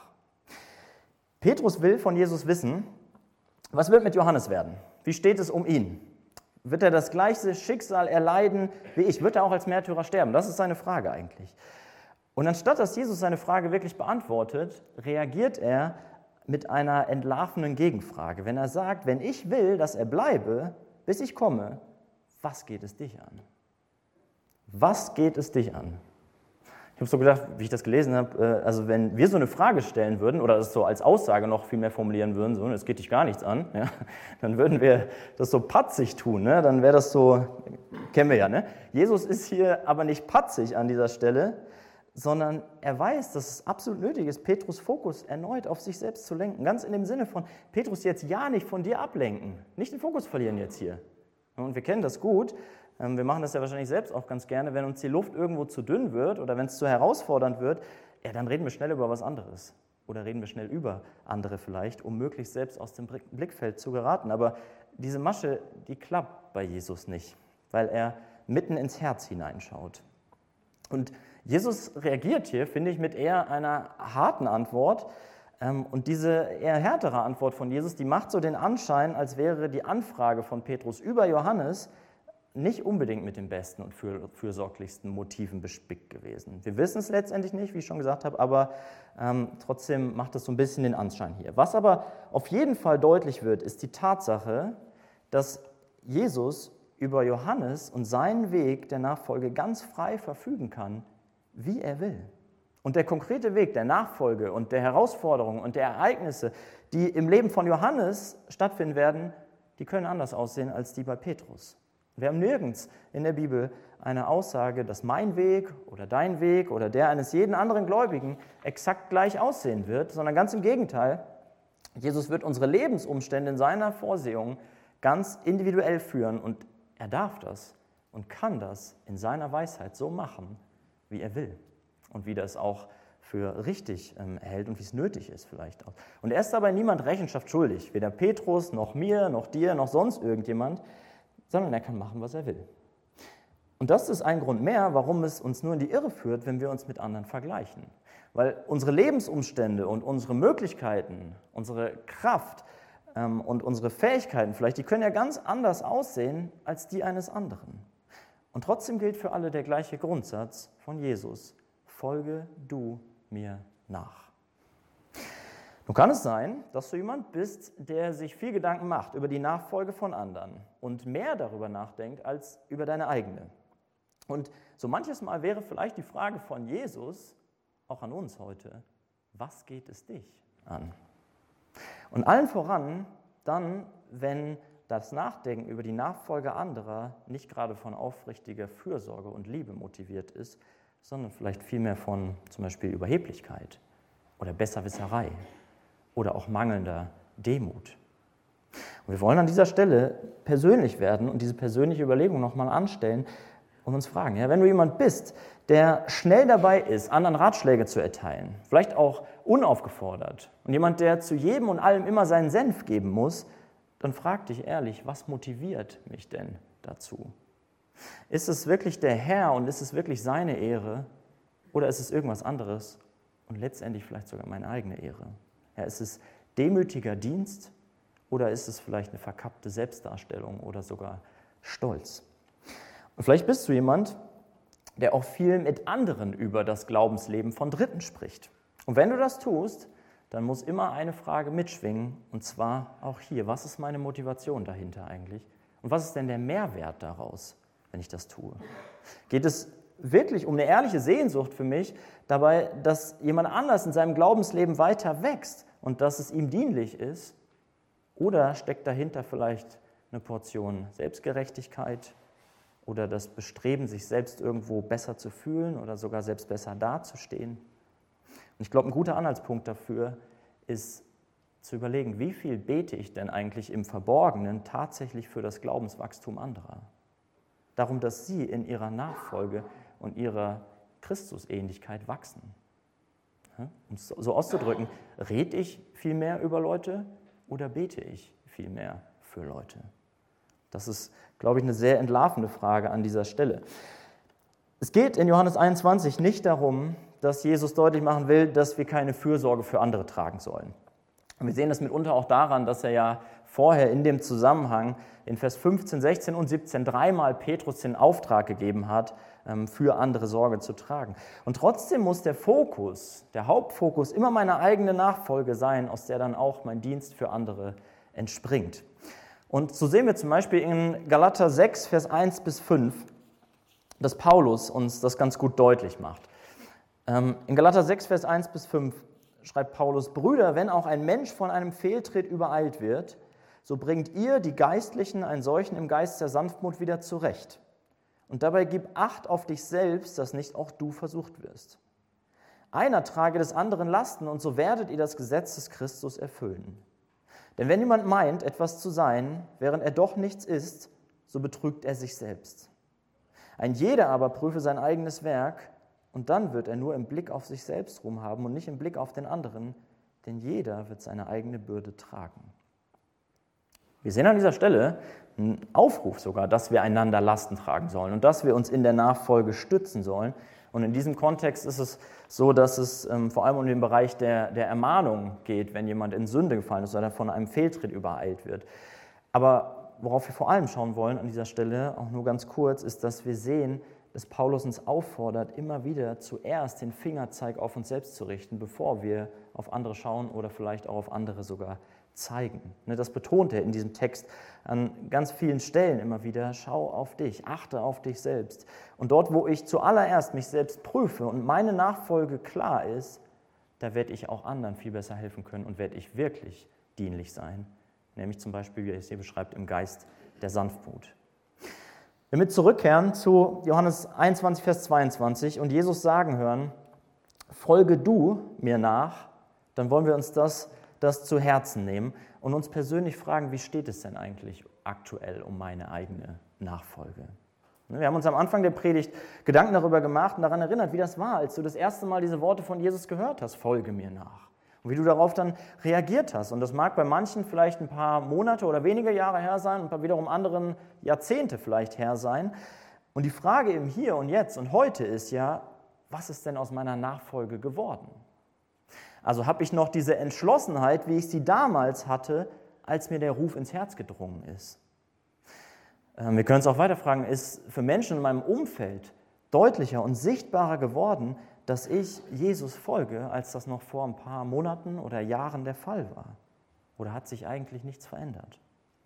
Petrus will von Jesus wissen, was wird mit Johannes werden? Wie steht es um ihn? Wird er das gleiche Schicksal erleiden wie ich? Wird er auch als Märtyrer sterben? Das ist seine Frage eigentlich. Und anstatt dass Jesus seine Frage wirklich beantwortet, reagiert er mit einer entlarvenden Gegenfrage. Wenn er sagt, wenn ich will, dass er bleibe, bis ich komme, was geht es dich an? Was geht es dich an? Ich habe so gedacht, wie ich das gelesen habe, also wenn wir so eine Frage stellen würden oder es so als Aussage noch viel mehr formulieren würden, so, es geht dich gar nichts an, ja, dann würden wir das so patzig tun, ne? Dann wäre das so, kennen wir ja, ne? Jesus ist hier aber nicht patzig an dieser Stelle, sondern er weiß, dass es absolut nötig ist, Petrus' Fokus erneut auf sich selbst zu lenken. Ganz in dem Sinne von, Petrus, jetzt ja nicht von dir ablenken, nicht den Fokus verlieren jetzt hier. Und wir kennen das gut. Wir machen das ja wahrscheinlich selbst auch ganz gerne, wenn uns die Luft irgendwo zu dünn wird oder wenn es zu herausfordernd wird, ja, dann reden wir schnell über was anderes oder reden wir schnell über andere vielleicht, um möglichst selbst aus dem Blickfeld zu geraten. Aber diese Masche, die klappt bei Jesus nicht, weil er mitten ins Herz hineinschaut. Und Jesus reagiert hier, finde ich, mit eher einer harten Antwort. Und diese eher härtere Antwort von Jesus, die macht so den Anschein, als wäre die Anfrage von Petrus über Johannes nicht unbedingt mit den besten und fürsorglichsten Motiven bespickt gewesen. Wir wissen es letztendlich nicht, wie ich schon gesagt habe, aber trotzdem macht es so ein bisschen den Anschein hier. Was aber auf jeden Fall deutlich wird, ist die Tatsache, dass Jesus über Johannes und seinen Weg der Nachfolge ganz frei verfügen kann, wie er will. Und der konkrete Weg der Nachfolge und der Herausforderungen und der Ereignisse, die im Leben von Johannes stattfinden werden, die können anders aussehen als die bei Petrus. Wir haben nirgends in der Bibel eine Aussage, dass mein Weg oder dein Weg oder der eines jeden anderen Gläubigen exakt gleich aussehen wird, sondern ganz im Gegenteil. Jesus wird unsere Lebensumstände in seiner Vorsehung ganz individuell führen und er darf das und kann das in seiner Weisheit so machen, wie er will und wie das auch für richtig hält und wie es nötig ist vielleicht auch. Und er ist dabei niemand Rechenschaft schuldig, weder Petrus, noch mir, noch dir, noch sonst irgendjemand, sondern er kann machen, was er will. Und das ist ein Grund mehr, warum es uns nur in die Irre führt, wenn wir uns mit anderen vergleichen. Weil unsere Lebensumstände und unsere Möglichkeiten, unsere Kraft und unsere Fähigkeiten vielleicht, die können ja ganz anders aussehen als die eines anderen. Und trotzdem gilt für alle der gleiche Grundsatz von Jesus: Folge du mir nach. Nun kann es sein, dass du jemand bist, der sich viel Gedanken macht über die Nachfolge von anderen und mehr darüber nachdenkt als über deine eigene. Und so manches Mal wäre vielleicht die Frage von Jesus, auch an uns heute: Was geht es dich an? Und allen voran dann, wenn das Nachdenken über die Nachfolge anderer nicht gerade von aufrichtiger Fürsorge und Liebe motiviert ist, sondern vielleicht vielmehr von zum Beispiel Überheblichkeit oder Besserwisserei oder auch mangelnder Demut. Und wir wollen an dieser Stelle persönlich werden und diese persönliche Überlegung nochmal anstellen und uns fragen, ja, wenn du jemand bist, der schnell dabei ist, anderen Ratschläge zu erteilen, vielleicht auch unaufgefordert, und jemand, der zu jedem und allem immer seinen Senf geben muss, dann frag dich ehrlich, was motiviert mich denn dazu? Ist es wirklich der Herr und ist es wirklich seine Ehre oder ist es irgendwas anderes und letztendlich vielleicht sogar meine eigene Ehre? Ja, ist es demütiger Dienst oder ist es vielleicht eine verkappte Selbstdarstellung oder sogar Stolz? Und vielleicht bist du jemand, der auch viel mit anderen über das Glaubensleben von Dritten spricht. Und wenn du das tust, dann muss immer eine Frage mitschwingen, und zwar auch hier: Was ist meine Motivation dahinter eigentlich? Und was ist denn der Mehrwert daraus, wenn ich das tue? Geht es wirklich um eine ehrliche Sehnsucht für mich dabei, dass jemand anders in seinem Glaubensleben weiter wächst und dass es ihm dienlich ist? Oder steckt dahinter vielleicht eine Portion Selbstgerechtigkeit oder das Bestreben, sich selbst irgendwo besser zu fühlen oder sogar selbst besser dazustehen? Und ich glaube, ein guter Anhaltspunkt dafür ist zu überlegen, wie viel bete ich denn eigentlich im Verborgenen tatsächlich für das Glaubenswachstum anderer? Darum, dass sie in ihrer Nachfolge und ihrer Christusähnlichkeit wachsen. Um es so auszudrücken, rede ich viel mehr über Leute oder bete ich viel mehr für Leute? Das ist, glaube ich, eine sehr entlarvende Frage an dieser Stelle. Es geht in Johannes 21 nicht darum, dass Jesus deutlich machen will, dass wir keine Fürsorge für andere tragen sollen. Und wir sehen das mitunter auch daran, dass er ja vorher in dem Zusammenhang in Vers 15, 16 und 17 dreimal Petrus den Auftrag gegeben hat, für andere Sorge zu tragen. Und trotzdem muss der Hauptfokus immer meine eigene Nachfolge sein, aus der dann auch mein Dienst für andere entspringt. Und so sehen wir zum Beispiel in Galater 6, Vers 1 bis 5, dass Paulus uns das ganz gut deutlich macht. In Galater 6, Vers 1 bis 5 schreibt Paulus: Brüder, wenn auch ein Mensch von einem Fehltritt übereilt wird, so bringt ihr, die Geistlichen, einen solchen im Geist der Sanftmut wieder zurecht. Und dabei gib Acht auf dich selbst, dass nicht auch du versucht wirst. Einer trage des anderen Lasten, und so werdet ihr das Gesetz des Christus erfüllen. Denn wenn jemand meint, etwas zu sein, während er doch nichts ist, so betrügt er sich selbst. Ein jeder aber prüfe sein eigenes Werk, und dann wird er nur im Blick auf sich selbst Ruhm haben und nicht im Blick auf den anderen, denn jeder wird seine eigene Bürde tragen. Wir sehen an dieser Stelle einen Aufruf sogar, dass wir einander Lasten tragen sollen und dass wir uns in der Nachfolge stützen sollen. Und in diesem Kontext ist es so, dass es vor allem um den Bereich der Ermahnung geht, wenn jemand in Sünde gefallen ist oder von einem Fehltritt übereilt wird. Aber worauf wir vor allem schauen wollen an dieser Stelle, auch nur ganz kurz, ist, dass wir sehen, dass Paulus uns auffordert, immer wieder zuerst den Fingerzeig auf uns selbst zu richten, bevor wir auf andere schauen oder vielleicht auch auf andere sogar zeigen. Das betont er in diesem Text an ganz vielen Stellen immer wieder: Schau auf dich, achte auf dich selbst. Und dort, wo ich zuallererst mich selbst prüfe und meine Nachfolge klar ist, da werde ich auch anderen viel besser helfen können und werde ich wirklich dienlich sein. Nämlich zum Beispiel, wie er es hier beschreibt, im Geist der Sanftmut. Wenn wir zurückkehren zu Johannes 21, Vers 22 und Jesus sagen hören: Folge du mir nach, dann wollen wir uns das zu Herzen nehmen und uns persönlich fragen, wie steht es denn eigentlich aktuell um meine eigene Nachfolge? Wir haben uns am Anfang der Predigt Gedanken darüber gemacht und daran erinnert, wie das war, als du das erste Mal diese Worte von Jesus gehört hast: Folge mir nach. Und wie du darauf dann reagiert hast. Und das mag bei manchen vielleicht ein paar Monate oder wenige Jahre her sein und bei wiederum anderen Jahrzehnte vielleicht her sein. Und die Frage im Hier und Jetzt und heute ist ja: Was ist denn aus meiner Nachfolge geworden? Also habe ich noch diese Entschlossenheit, wie ich sie damals hatte, als mir der Ruf ins Herz gedrungen ist? Wir können uns auch weiter fragen: Ist für Menschen in meinem Umfeld deutlicher und sichtbarer geworden, dass ich Jesus folge, als das noch vor ein paar Monaten oder Jahren der Fall war? Oder hat sich eigentlich nichts verändert?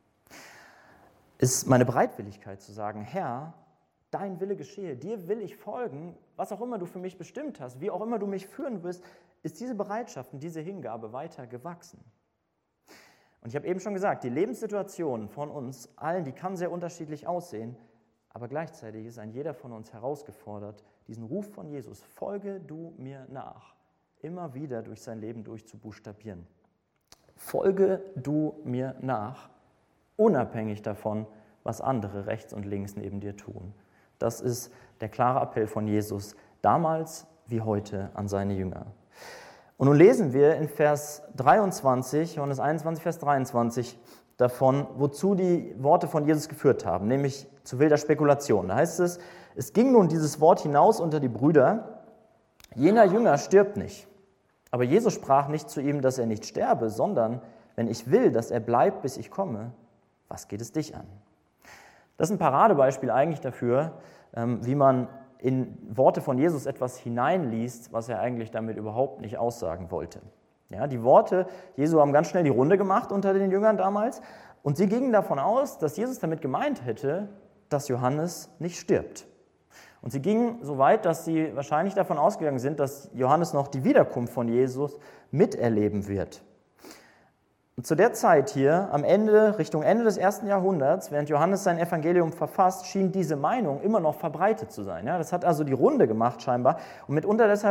Ist meine Bereitwilligkeit zu sagen: Herr, dein Wille geschehe, dir will ich folgen, was auch immer du für mich bestimmt hast, wie auch immer du mich führen wirst, ist diese Bereitschaft und diese Hingabe weiter gewachsen? Und ich habe eben schon gesagt, die Lebenssituation von uns allen, die kann sehr unterschiedlich aussehen, aber gleichzeitig ist ein jeder von uns herausgefordert, diesen Ruf von Jesus: Folge du mir nach, immer wieder durch sein Leben durchzubuchstabieren. Folge du mir nach, unabhängig davon, was andere rechts und links neben dir tun. Das ist der klare Appell von Jesus, damals wie heute an seine Jünger. Und nun lesen wir in Vers 23, Johannes 21, Vers 23, davon, wozu die Worte von Jesus geführt haben, nämlich zu wilder Spekulation. Da heißt es: Es ging nun dieses Wort hinaus unter die Brüder: Jener Jünger stirbt nicht. Aber Jesus sprach nicht zu ihm, dass er nicht sterbe, sondern: Wenn ich will, dass er bleibt, bis ich komme, was geht es dich an? Das ist ein Paradebeispiel eigentlich dafür, wie man in Worte von Jesus etwas hineinliest, was er eigentlich damit überhaupt nicht aussagen wollte. Ja, die Worte Jesu haben ganz schnell die Runde gemacht unter den Jüngern damals und sie gingen davon aus, dass Jesus damit gemeint hätte, dass Johannes nicht stirbt. Und sie gingen so weit, dass sie wahrscheinlich davon ausgegangen sind, dass Johannes noch die Wiederkunft von Jesus miterleben wird. Und zu der Zeit hier, am Ende, Richtung Ende des 1. Jahrhunderts, während Johannes sein Evangelium verfasst, schien diese Meinung immer noch verbreitet zu sein. Ja, das hat also die Runde gemacht scheinbar und mitunter deshalb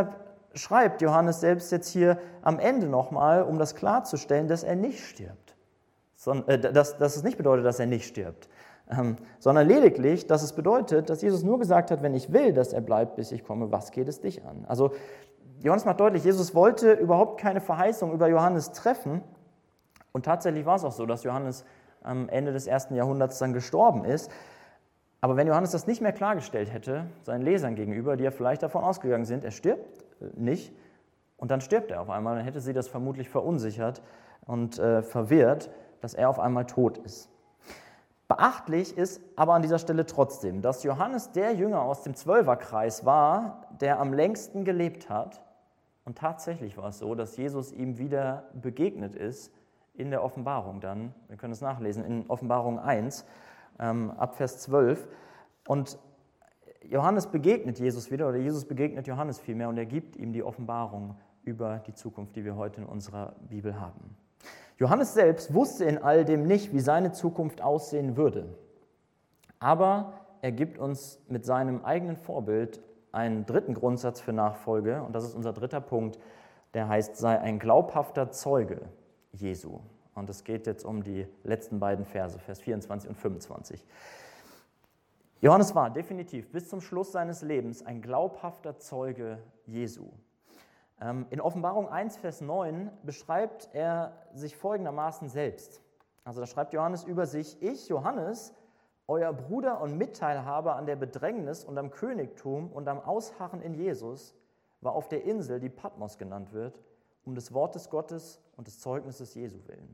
schreibt Johannes selbst jetzt hier am Ende nochmal, um das klarzustellen, dass er nicht stirbt. Dass es nicht bedeutet, dass er nicht stirbt, sondern lediglich, dass es bedeutet, dass Jesus nur gesagt hat, wenn ich will, dass er bleibt, bis ich komme, was geht es dich an? Also Johannes macht deutlich, Jesus wollte überhaupt keine Verheißung über Johannes treffen und tatsächlich war es auch so, dass Johannes am Ende des 1. Jahrhunderts dann gestorben ist. Aber wenn Johannes das nicht mehr klargestellt hätte, seinen Lesern gegenüber, die ja vielleicht davon ausgegangen sind, er stirbt nicht, und dann stirbt er auf einmal, dann hätte sie das vermutlich verunsichert und verwirrt, dass er auf einmal tot ist. Beachtlich ist aber an dieser Stelle trotzdem, dass Johannes der Jünger aus dem Zwölferkreis war, der am längsten gelebt hat. Und tatsächlich war es so, dass Jesus ihm wieder begegnet ist in der Offenbarung dann. Wir können es nachlesen in Offenbarung 1, ab Vers 12. Und Johannes begegnet Jesus wieder, oder Jesus begegnet Johannes vielmehr, und er gibt ihm die Offenbarung über die Zukunft, die wir heute in unserer Bibel haben. Johannes selbst wusste in all dem nicht, wie seine Zukunft aussehen würde. Aber er gibt uns mit seinem eigenen Vorbild einen dritten Grundsatz für Nachfolge, und das ist unser dritter Punkt, der heißt, sei ein glaubhafter Zeuge Jesu. Und es geht jetzt um die letzten beiden Verse, Vers 24 und 25. Johannes war definitiv bis zum Schluss seines Lebens ein glaubhafter Zeuge Jesu. In Offenbarung 1, Vers 9 beschreibt er sich folgendermaßen selbst. Also da schreibt Johannes über sich: Ich, Johannes, euer Bruder und Mitteilhaber an der Bedrängnis und am Königtum und am Ausharren in Jesus, war auf der Insel, die Patmos genannt wird, um des Wortes Gottes und des Zeugnisses Jesu willen.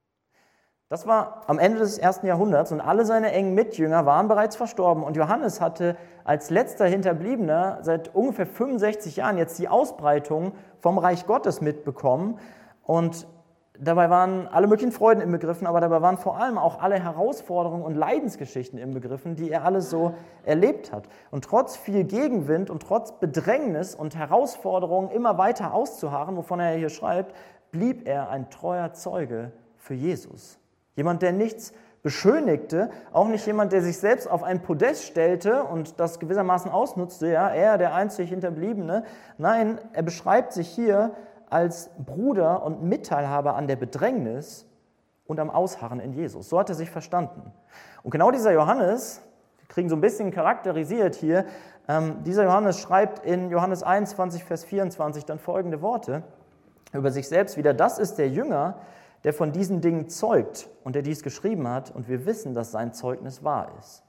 Das war am Ende des 1. Jahrhunderts und alle seine engen Mitjünger waren bereits verstorben. Und Johannes hatte als letzter Hinterbliebener seit ungefähr 65 Jahren jetzt die Ausbreitung vom Reich Gottes mitbekommen. Und dabei waren alle möglichen Freuden inbegriffen, aber dabei waren vor allem auch alle Herausforderungen und Leidensgeschichten inbegriffen, die er alle so erlebt hat. Und trotz viel Gegenwind und trotz Bedrängnis und Herausforderungen immer weiter auszuharren, wovon er hier schreibt, blieb er ein treuer Zeuge für Jesus. Jemand, der nichts beschönigte, auch nicht jemand, der sich selbst auf ein Podest stellte und das gewissermaßen ausnutzte, ja, er, der einzig Hinterbliebene. Nein, er beschreibt sich hier als Bruder und Mitteilhaber an der Bedrängnis und am Ausharren in Jesus. So hat er sich verstanden. Und genau dieser Johannes, wir kriegen so ein bisschen charakterisiert hier, dieser Johannes schreibt in Johannes 21, Vers 24 dann folgende Worte über sich selbst wieder: Das ist der Jünger, der von diesen Dingen zeugt und der dies geschrieben hat, und wir wissen, dass sein Zeugnis wahr ist.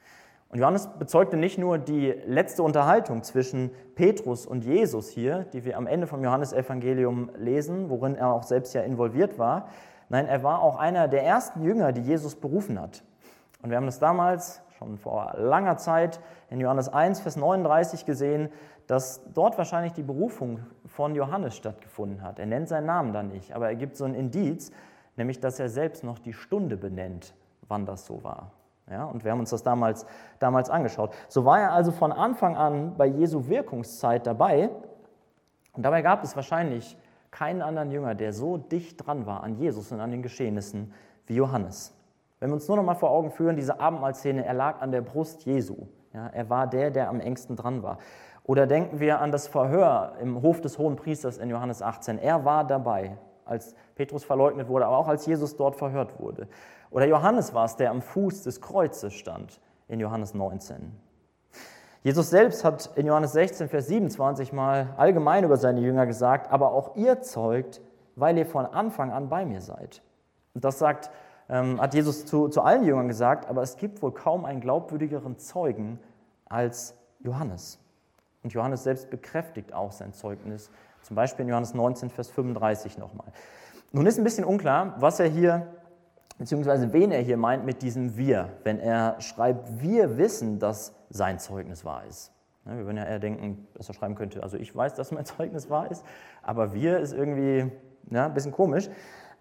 Und Johannes bezeugte nicht nur die letzte Unterhaltung zwischen Petrus und Jesus hier, die wir am Ende vom Johannesevangelium lesen, worin er auch selbst ja involviert war. Nein, er war auch einer der ersten Jünger, die Jesus berufen hat. Und wir haben das damals, schon vor langer Zeit, in Johannes 1, Vers 39 gesehen, dass dort wahrscheinlich die Berufung von Johannes stattgefunden hat. Er nennt seinen Namen da nicht, aber er gibt so ein Indiz, nämlich dass er selbst noch die Stunde benennt, wann das so war. Ja, und wir haben uns das damals angeschaut. So war er also von Anfang an bei Jesu Wirkungszeit dabei. Und dabei gab es wahrscheinlich keinen anderen Jünger, der so dicht dran war an Jesus und an den Geschehnissen wie Johannes. Wenn wir uns nur noch mal vor Augen führen, diese Abendmahlszene, er lag an der Brust Jesu. Ja, er war der am engsten dran war. Oder denken wir an das Verhör im Hof des Hohenpriesters in Johannes 18. Er war dabei, als Petrus verleugnet wurde, aber auch als Jesus dort verhört wurde. Oder Johannes war es, der am Fuß des Kreuzes stand in Johannes 19. Jesus selbst hat in Johannes 16, Vers 27 mal allgemein über seine Jünger gesagt: Aber auch ihr zeugt, weil ihr von Anfang an bei mir seid. Und das hat Jesus zu allen Jüngern gesagt, aber es gibt wohl kaum einen glaubwürdigeren Zeugen als Johannes. Und Johannes selbst bekräftigt auch sein Zeugnis, zum Beispiel in Johannes 19, Vers 35 nochmal. Nun ist ein bisschen unklar, was er hier, beziehungsweise wen er hier meint mit diesem Wir, wenn er schreibt, wir wissen, dass sein Zeugnis wahr ist. Wir würden ja eher denken, dass er schreiben könnte, also ich weiß, dass mein Zeugnis wahr ist, aber wir ist irgendwie ein bisschen komisch.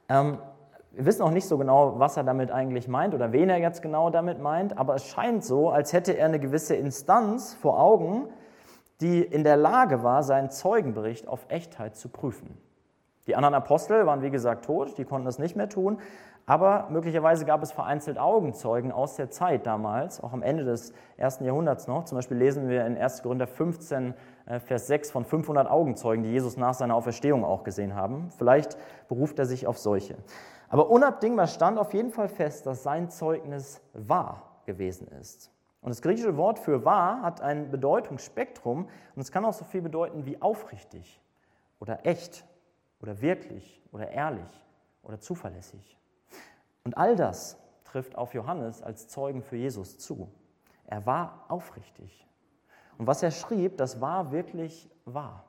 Wir wissen auch nicht so genau, was er damit eigentlich meint oder wen er jetzt genau damit meint, aber es scheint so, als hätte er eine gewisse Instanz vor Augen, die in der Lage war, seinen Zeugenbericht auf Echtheit zu prüfen. Die anderen Apostel waren, wie gesagt, tot, die konnten das nicht mehr tun, aber möglicherweise gab es vereinzelt Augenzeugen aus der Zeit damals, auch am Ende des 1. Jahrhunderts noch. Zum Beispiel lesen wir in 1. Korinther 15 Vers 6, von 500 Augenzeugen, die Jesus nach seiner Auferstehung auch gesehen haben. Vielleicht beruft er sich auf solche. Aber unabdingbar stand auf jeden Fall fest, dass sein Zeugnis wahr gewesen ist. Und das griechische Wort für wahr hat ein Bedeutungsspektrum und es kann auch so viel bedeuten wie aufrichtig oder echt oder wirklich oder ehrlich oder zuverlässig. Und all das trifft auf Johannes als Zeugen für Jesus zu. Er war aufrichtig. Und was er schrieb, das war wirklich wahr.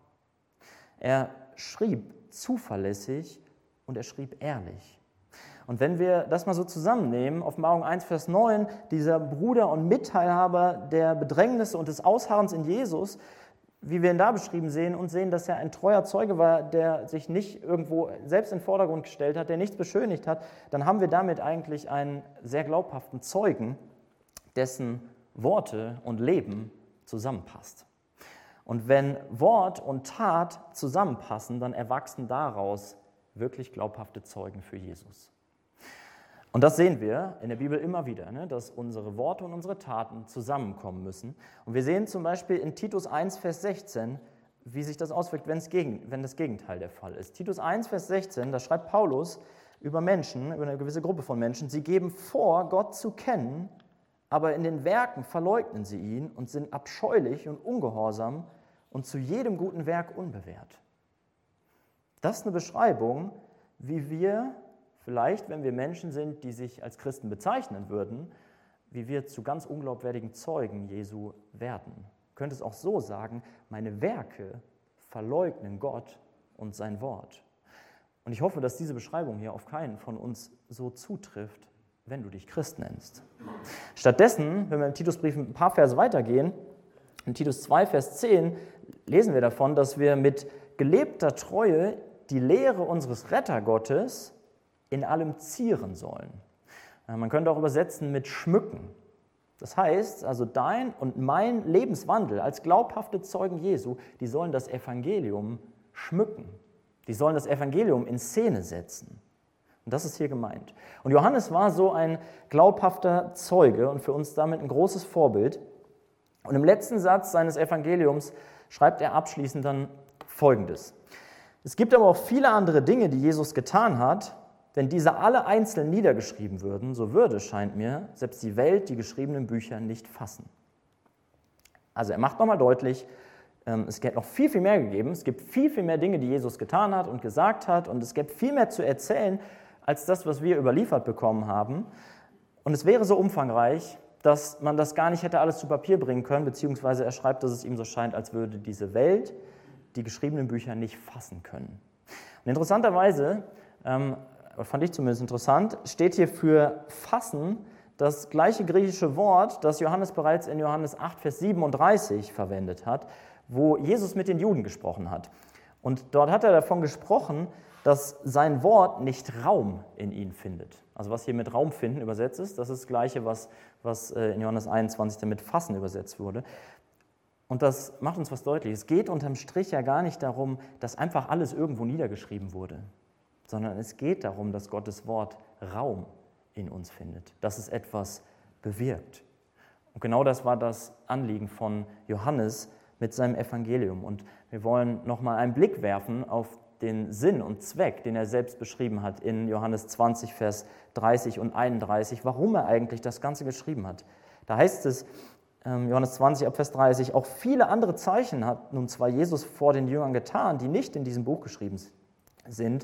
Er schrieb zuverlässig und er schrieb ehrlich. Und wenn wir das mal so zusammennehmen, Offenbarung 1, Vers 9, dieser Bruder und Mitteilhaber der Bedrängnisse und des Ausharrens in Jesus, wie wir ihn da beschrieben sehen und sehen, dass er ein treuer Zeuge war, der sich nicht irgendwo selbst in den Vordergrund gestellt hat, der nichts beschönigt hat, dann haben wir damit eigentlich einen sehr glaubhaften Zeugen, dessen Worte und Leben zusammenpasst. Und wenn Wort und Tat zusammenpassen, dann erwachsen daraus wirklich glaubhafte Zeugen für Jesus. Und das sehen wir in der Bibel immer wieder, dass unsere Worte und unsere Taten zusammenkommen müssen. Und wir sehen zum Beispiel in Titus 1, Vers 16, wie sich das auswirkt, wenn das Gegenteil der Fall ist. Titus 1, Vers 16, da schreibt Paulus über Menschen, über eine gewisse Gruppe von Menschen, sie geben vor, Gott zu kennen, aber in den Werken verleugnen sie ihn und sind abscheulich und ungehorsam und zu jedem guten Werk unbewährt. Das ist eine Beschreibung, wie wir vielleicht, wenn wir Menschen sind, die sich als Christen bezeichnen würden, wie wir zu ganz unglaubwürdigen Zeugen Jesu werden. Du könntest auch so sagen, meine Werke verleugnen Gott und sein Wort. Und ich hoffe, dass diese Beschreibung hier auf keinen von uns so zutrifft, wenn du dich Christ nennst. Stattdessen, wenn wir im Titusbrief ein paar Verse weitergehen, in Titus 2, Vers 10, lesen wir davon, dass wir mit gelebter Treue die Lehre unseres Rettergottes in allem zieren sollen. Man könnte auch übersetzen mit schmücken. Das heißt, also dein und mein Lebenswandel als glaubhafte Zeugen Jesu, die sollen das Evangelium schmücken. Die sollen das Evangelium in Szene setzen. Und das ist hier gemeint. Und Johannes war so ein glaubhafter Zeuge und für uns damit ein großes Vorbild. Und im letzten Satz seines Evangeliums schreibt er abschließend dann Folgendes. Es gibt aber auch viele andere Dinge, die Jesus getan hat. Wenn diese alle einzeln niedergeschrieben würden, so würde, scheint mir, selbst die Welt die geschriebenen Bücher nicht fassen. Also er macht nochmal deutlich, es hätte noch viel, viel mehr gegeben. Es gibt viel, viel mehr Dinge, die Jesus getan hat und gesagt hat. Und es gibt viel mehr zu erzählen, als das, was wir überliefert bekommen haben. Und es wäre so umfangreich, dass man das gar nicht hätte alles zu Papier bringen können, beziehungsweise er schreibt, dass es ihm so scheint, als würde diese Welt die geschriebenen Bücher nicht fassen können. Und interessanterweise, fand ich zumindest interessant, steht hier für fassen das gleiche griechische Wort, das Johannes bereits in Johannes 8, Vers 37 verwendet hat, wo Jesus mit den Juden gesprochen hat. Und dort hat er davon gesprochen, dass sein Wort nicht Raum in ihnen findet. Also was hier mit Raum finden übersetzt ist, das ist das Gleiche, was in Johannes 21 damit fassen übersetzt wurde. Und das macht uns was deutlich. Es geht unterm Strich ja gar nicht darum, dass einfach alles irgendwo niedergeschrieben wurde, sondern es geht darum, dass Gottes Wort Raum in uns findet, dass es etwas bewirkt. Und genau das war das Anliegen von Johannes mit seinem Evangelium. Und wir wollen nochmal einen Blick werfen auf den Sinn und Zweck, den er selbst beschrieben hat in Johannes 20, Vers 30 und 31, warum er eigentlich das Ganze geschrieben hat. Da heißt es, Johannes 20, ab Vers 30, auch viele andere Zeichen hat nun zwar Jesus vor den Jüngern getan, die nicht in diesem Buch geschrieben sind.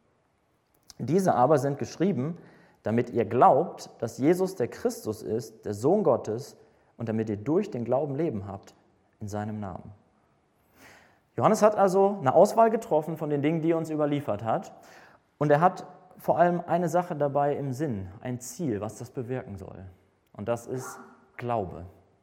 Diese aber sind geschrieben, damit ihr glaubt, dass Jesus der Christus ist, der Sohn Gottes, und damit ihr durch den Glauben Leben habt in seinem Namen. Johannes hat also eine Auswahl getroffen von den Dingen, die er uns überliefert hat. Und er hat vor allem eine Sache dabei im Sinn, ein Ziel, was das bewirken soll. Und das ist Glaube.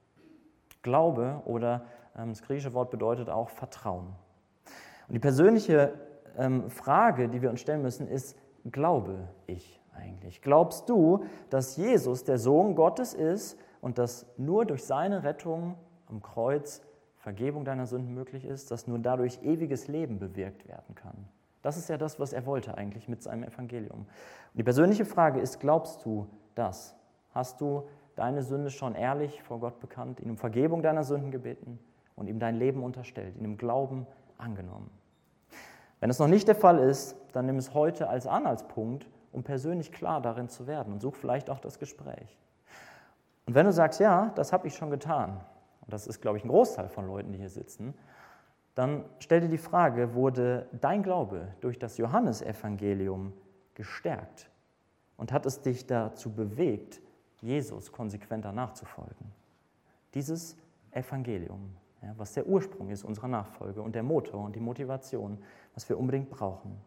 Glaube oder das griechische Wort bedeutet auch Vertrauen. Und die persönliche Frage, die wir uns stellen müssen, ist, glaube ich eigentlich? Glaubst du, dass Jesus der Sohn Gottes ist und dass nur durch seine Rettung am Kreuz Vergebung deiner Sünden möglich ist, dass nur dadurch ewiges Leben bewirkt werden kann? Das ist ja das, was er wollte eigentlich mit seinem Evangelium. Und die persönliche Frage ist, glaubst du das? Hast du deine Sünde schon ehrlich vor Gott bekannt, ihn um Vergebung deiner Sünden gebeten? und ihm dein Leben unterstellt, ihn im Glauben angenommen. Wenn es noch nicht der Fall ist, dann nimm es heute als Anhaltspunkt, um persönlich klar darin zu werden und such vielleicht auch das Gespräch. Und wenn du sagst, ja, das habe ich schon getan, und das ist, glaube ich, ein Großteil von Leuten, die hier sitzen, dann stell dir die Frage, wurde dein Glaube durch das Johannesevangelium gestärkt und hat es dich dazu bewegt, Jesus konsequenter nachzufolgen? Dieses Evangelium, ja, was der Ursprung ist unserer Nachfolge und der Motor und die Motivation, was wir unbedingt brauchen.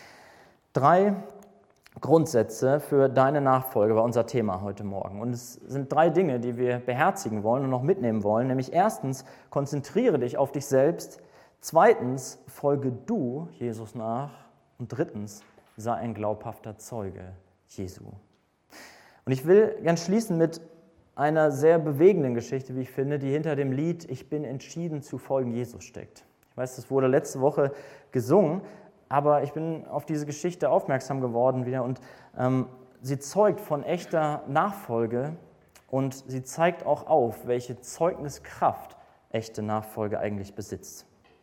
3 Grundsätze für deine Nachfolge war unser Thema heute Morgen. Und es sind 3 Dinge, die wir beherzigen wollen und noch mitnehmen wollen. Nämlich erstens, konzentriere dich auf dich selbst. Zweitens, folge du Jesus nach. Und drittens, sei ein glaubhafter Zeuge Jesu. Und ich will ganz schließen mit einer sehr bewegenden Geschichte, wie ich finde, die hinter dem Lied "Ich bin entschieden zu folgen Jesus" steckt. Ich weiß, das wurde letzte Woche gesungen, aber ich bin auf diese Geschichte aufmerksam geworden wieder und sie zeugt von echter Nachfolge und sie zeigt auch auf, welche Zeugniskraft echte Nachfolge eigentlich besitzt.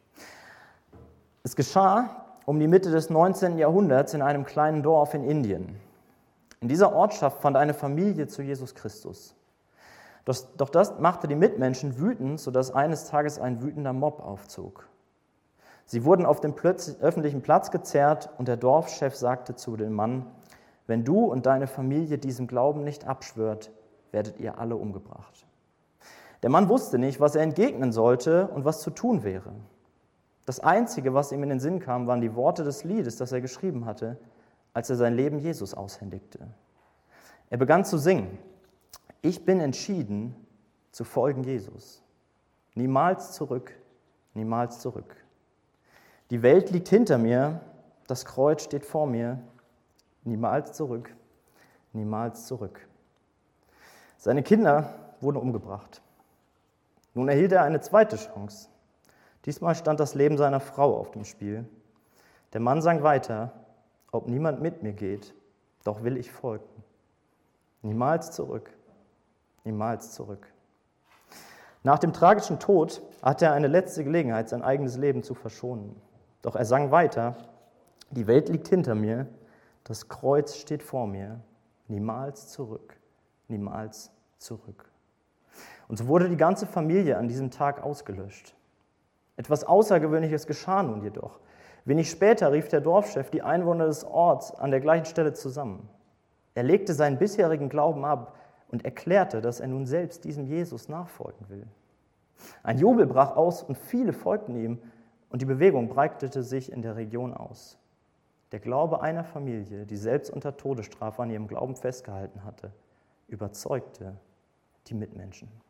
Es geschah um die Mitte des 19. Jahrhunderts in einem kleinen Dorf in Indien. In dieser Ortschaft fand eine Familie zu Jesus Christus. Doch das machte die Mitmenschen wütend, sodass eines Tages ein wütender Mob aufzog. Sie wurden auf dem öffentlichen Platz gezerrt und der Dorfchef sagte zu dem Mann: Wenn du und deine Familie diesem Glauben nicht abschwört, werdet ihr alle umgebracht. Der Mann wusste nicht, was er entgegnen sollte und was zu tun wäre. Das Einzige, was ihm in den Sinn kam, waren die Worte des Liedes, das er geschrieben hatte, als er sein Leben Jesus aushändigte. Er begann zu singen: Ich bin entschieden zu folgen Jesus. Niemals zurück, niemals zurück. Die Welt liegt hinter mir, das Kreuz steht vor mir. Niemals zurück, niemals zurück. Seine Kinder wurden umgebracht. Nun erhielt er eine zweite Chance. Diesmal stand das Leben seiner Frau auf dem Spiel. Der Mann sang weiter: Ob niemand mit mir geht, doch will ich folgen. Niemals zurück, niemals zurück. Nach dem tragischen Tod hatte er eine letzte Gelegenheit, sein eigenes Leben zu verschonen. Doch er sang weiter: Die Welt liegt hinter mir, das Kreuz steht vor mir. Niemals zurück, niemals zurück. Und so wurde die ganze Familie an diesem Tag ausgelöscht. Etwas Außergewöhnliches geschah nun jedoch. Wenig später rief der Dorfchef die Einwohner des Orts an der gleichen Stelle zusammen. Er legte seinen bisherigen Glauben ab und erklärte, dass er nun selbst diesem Jesus nachfolgen will. Ein Jubel brach aus und viele folgten ihm und die Bewegung breitete sich in der Region aus. Der Glaube einer Familie, die selbst unter Todesstrafe an ihrem Glauben festgehalten hatte, überzeugte die Mitmenschen.